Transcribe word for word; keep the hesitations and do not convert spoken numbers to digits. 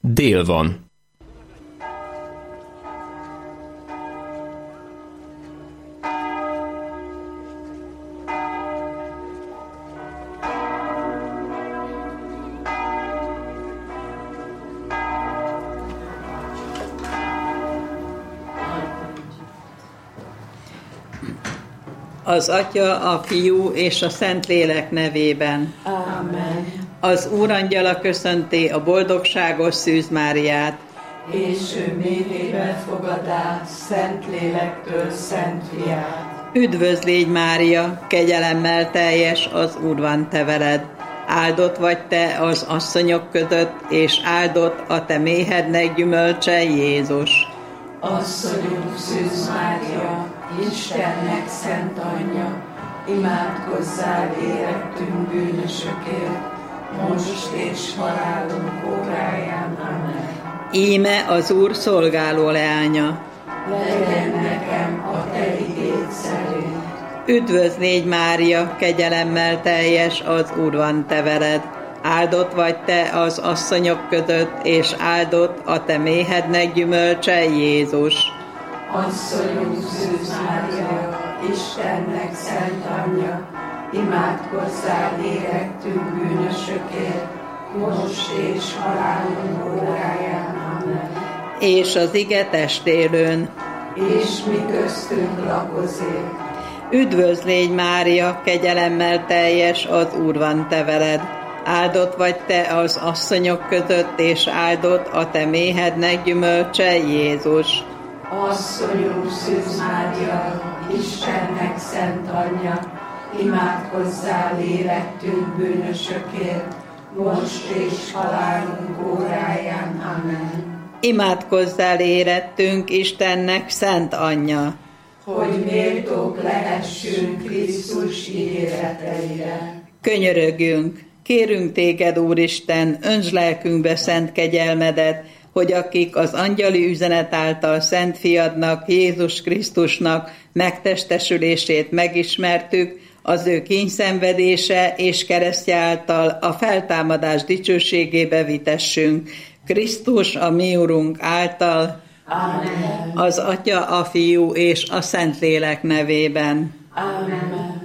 dél van. Az Atya, a Fiú és a Szentlélek nevében. Amen. Az Úrangyala köszönti a boldogságos Szűz Máriát. És ő méhébe fogadá Szentlélektől Szent Fiát. Üdvözl légy, Mária, kegyelemmel teljes, az Úr van te veled. Áldott vagy te az asszonyok között, és áldott a te méhednek gyümölcse, Jézus. Asszonyunk Szűz Mária, Istennek szent anyja, imádkozzál érettünk bűnösökért, most és halálunk óráján. Amen. Íme az Úr szolgáló leánya. Legyen nekem a te igéd szerint. Üdvözl légy, Mária, kegyelemmel teljes, az Úr van te veled. Áldott vagy te az asszonyok között, és áldott a te méhednek gyümölcse, Jézus. Asszonyunk Szűz Mária, Istennek szent anyja, imádkozzál érettünk bűnösökért, most és halálunk óráján. Amen. És az ige testélőn. És mi köztünk lakozik. Üdvözl légy, Mária, kegyelemmel teljes, az Úr van te veled. Áldott vagy te az asszonyok között, és áldott a te méhednek gyümölcse, Jézus. Asszonyunk Szűz Mária, Istennek szent anyja, imádkozzál érettünk bűnösökért, most és halálunk óráján. Amen. Imádkozzál érettünk, Istennek szent anyja, hogy méltók lehessünk Krisztus ígéreteire. Könyörögjünk, kérünk téged, Úristen, öntsd lelkünkbe szent kegyelmedet, hogy akik az angyali üzenet által Szent Fiadnak, Jézus Krisztusnak megtestesülését megismertük, az ő kínyszenvedése és keresztje által a feltámadás dicsőségébe vitessünk. Krisztus, a mi Urunk által, Amen. Az Atya, a Fiú és a Szentlélek nevében. Amen.